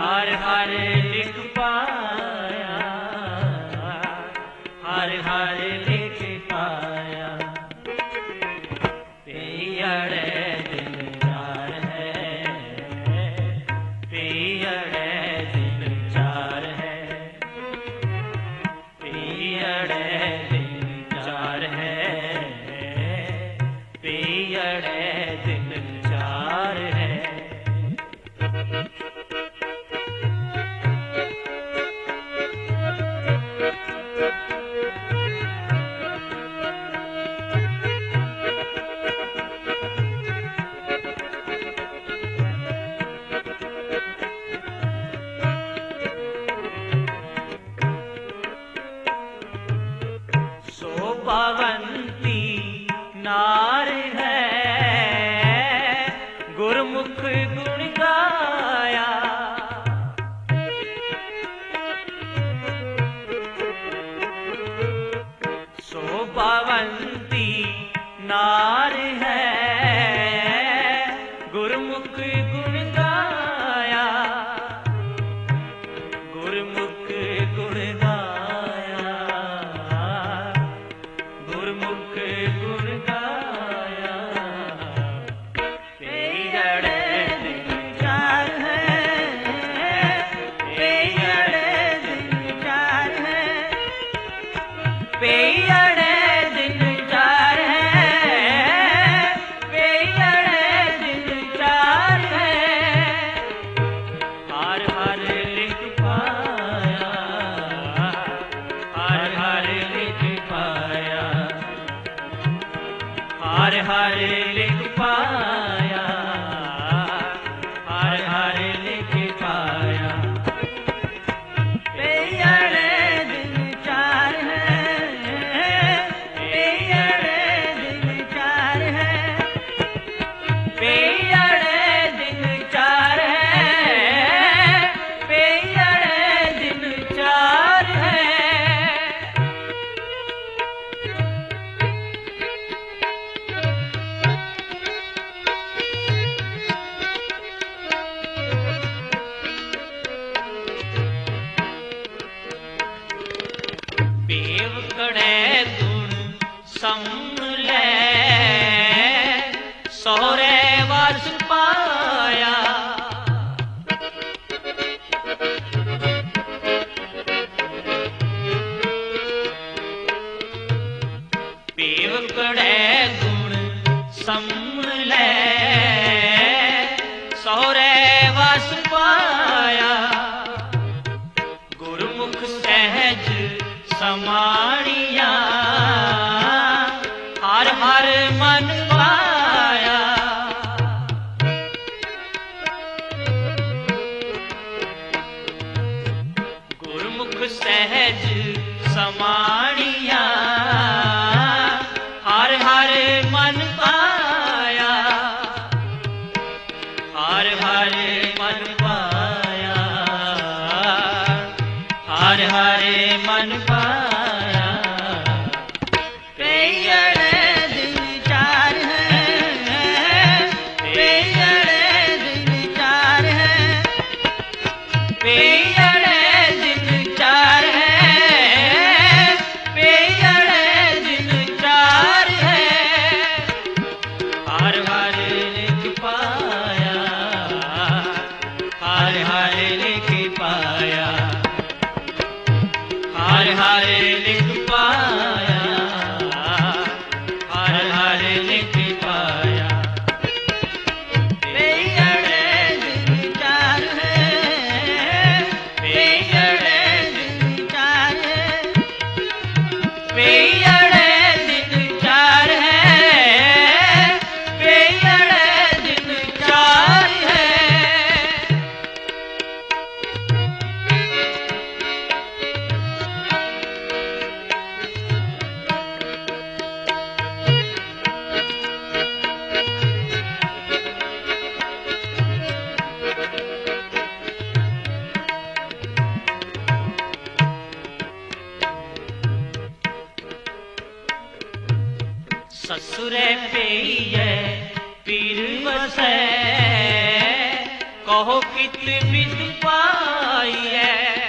हर हर लिख पाया, हर हर लिख पाया। पियड़े दिन चार है, पियड़े दिन चार है, पियड़े दिन चार है, पियड़े दिन चार है। शोभावंती नार है, गुरमुख गुण गाया। शोभावंती नार है, गुरमुख गुण गाया, गुरमुख गुण गाया, गुरमुख गुण गाया। पियड़े दिन चार है, पियड़े दिन चार है, पियड़े दिन चार है, पियड़े दिन चार है। हर हर लिख पाया, हर हर लिख पाया, हर हर लिख पाया, हर हर लिख पाया। पियड़े दिन चार है, पियड़े दिन चार है, पियड़े दिन चार है, पियड़े दिन चार है। पेव कड़े गुण समले, सौरे वास पाया। पेव कड़े गुण समले, सौरे वास पाया। गुरमुख सहज समाणिया, हर हर मन पाया। गुरमुख सहज समाणिया, हर हर मन पाया, हर हर मन पाया, हर हर मन पाया। पियड़े दिन चार है, पियड़े दिन चार है, पियड़े दिन चार है, पियड़े दिन चार है। हर हर लिख पाया, हर हर लिख पाया, हर हर लिख पाया, हर हर लिख पाया। पियड़े दिन चार है, पियड़े दिन चार है, पियड़े दिन चार है, पियड़े दिन चार है। ससुरे पेये पीर बसे, कहो कित विद पाइए।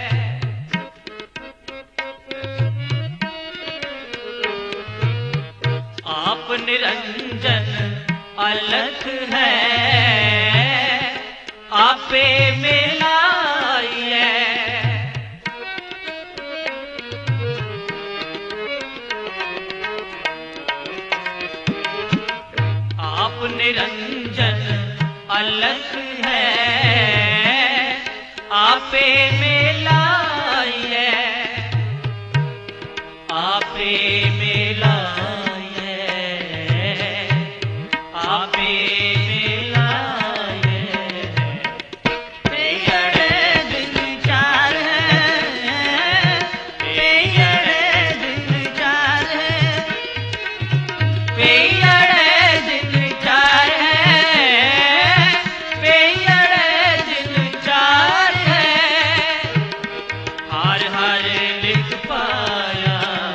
आप निरंजन अलख है, आपे मिलाइए। आप निरंजन अलख है, आपे मिलाइए। आपे मिलाइए, आपे मिलाइए। पेयड़े दिन चार है, पेयड़े दिन चार है, पेयड़े दिन चार है, पेयड़े दिन चार है। हर हर लिख पाया,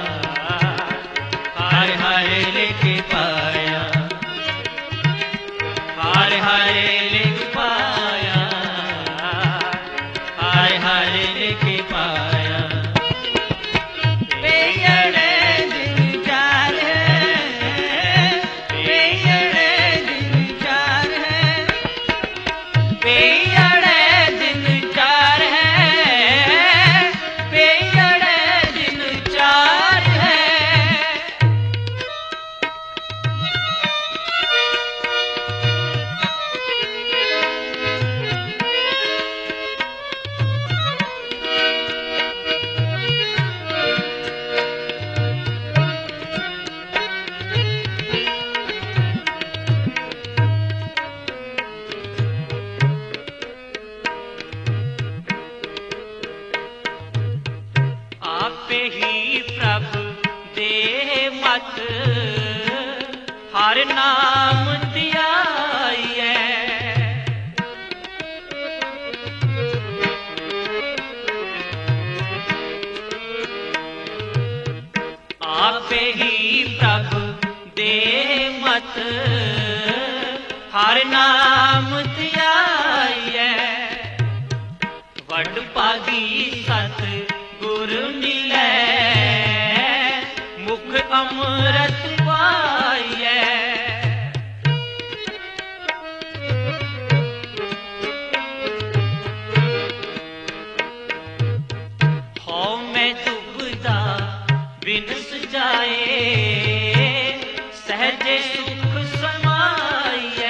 हर हर लिख पाया, हर हर लिख पाया, हर हर लिख पाया। पेयड़े दिन चार है, पेयड़े दिन चार है, पेयड़े दिन चार है, पेयड़े दिन चार है। आपे ही प्रभु दे मत, हर नाम धियाइए। आपे ही प्रभु दे मत, हर नाम धियाइए। वड पागी सत गुर मिलै, मुख अमृत पाइए। हौ मैं दुबदा बिनस जाए, सहजे सुख समाइए।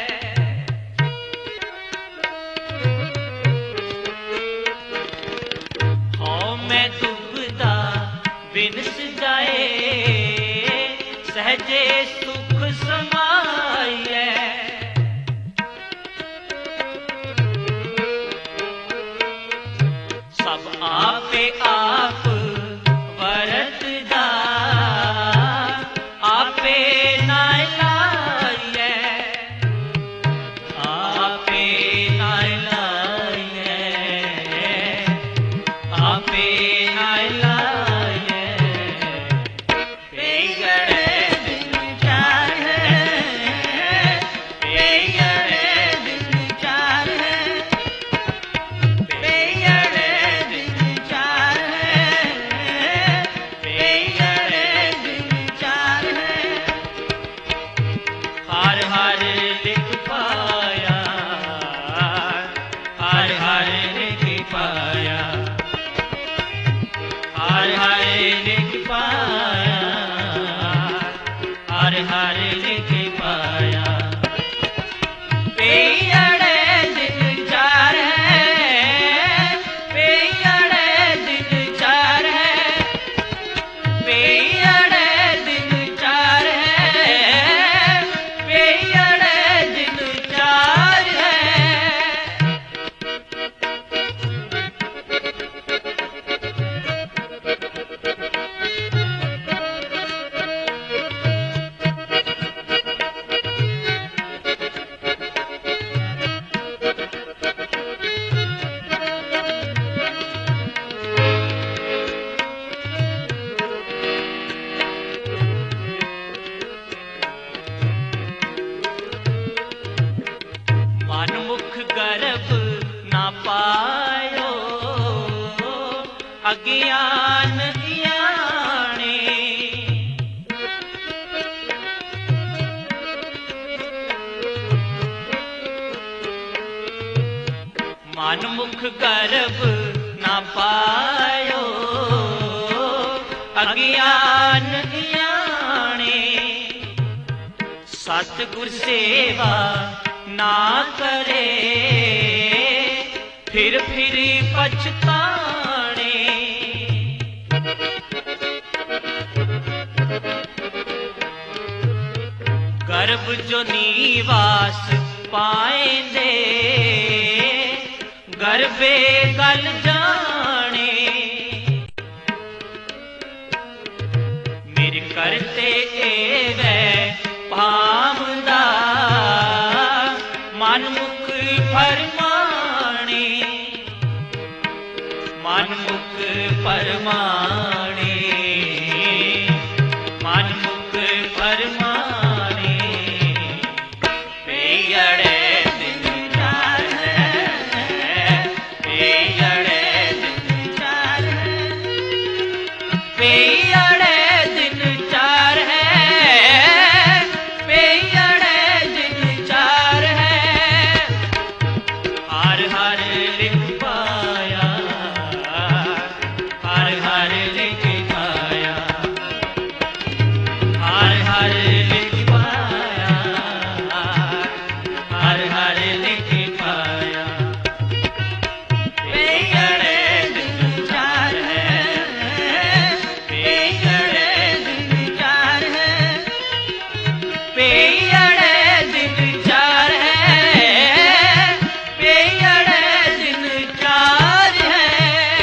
हौ मैं दुबदा बिनस जाए, सहजे सुख समाइए। सब आपे आप वरतदा, आपे नाय लाइए। आपे नाय लाइए, आपे नाय लाइए। पेयड़े दिन चार है, पेयड़े दिन चार है, पेयड़े दिन चार मन मुख गर्भ ना पायो, अज्ञान ज्ञाने। सतगुर सेवा ना करे, फिर पछताने। गर्भ जो निवास पाएंदे, गर्भे गल जाने। मेरे करते एवै भावदा, मन मुख फरमाने। मन मुख फरमाने, मन मुख फरमाने। पेयड़े दिन चार है, पेयड़े दिन चार है, पेयड़े दिन चार है, पेयड़े दिन चार है। हर हर लिख पाया, हर हर लिख पाया, हर हर लिख पाया, हर हर लिख पाया। पेयड़े दिन चार है, पेयड़े दिन चार है, पेयड़े दिन चार है, पेयड़े दिन चार है।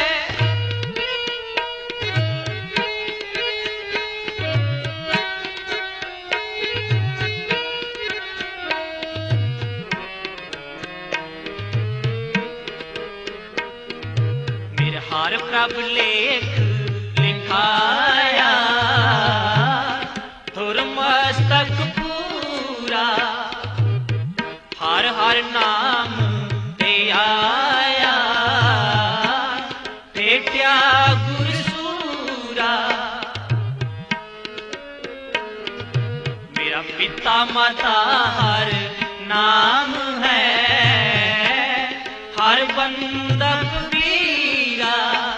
मेरे हर प्रभ लेख लिखाया, धुर मस्तक पूरा। हर हर नाम ते आया, भेट्या गुर सूरा। मेरा पिता माता हर नाम है, हर बंदप वीरा।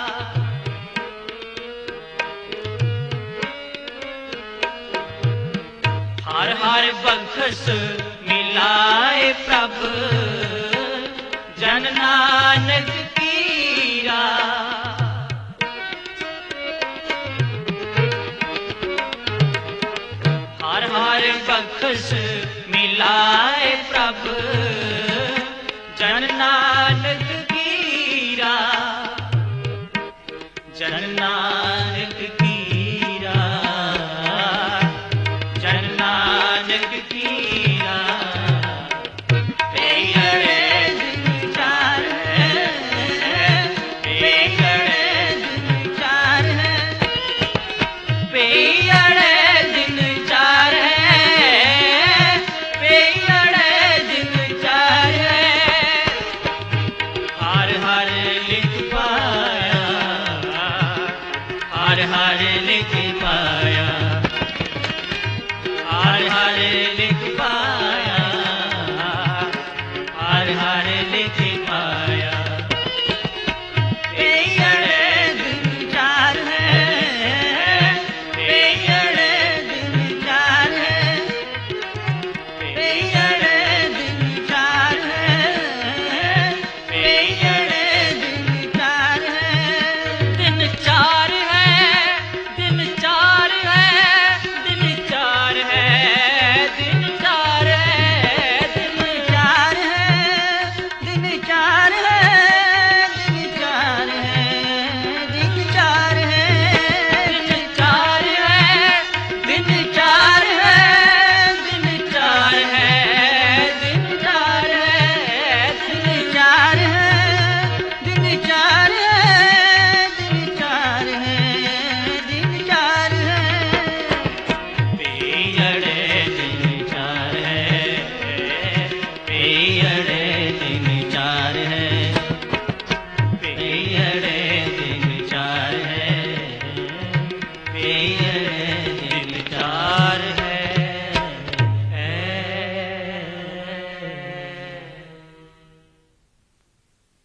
हर हर बखस मिलाए प्रभ, जन नानक कीरा। हर हर बखस मिलाए प्रभ, जन नानक कीरा। जन नानक कीरा, जन नानक कीरा। पेयड़े दिन चार है, पेयड़े दिन चार है, पेयड़े दिन चार है, पेयड़े दिन चार है। हर हर लिख पाया, हर हर लिख पाया, हर हर लिख पाया, हर हर लिख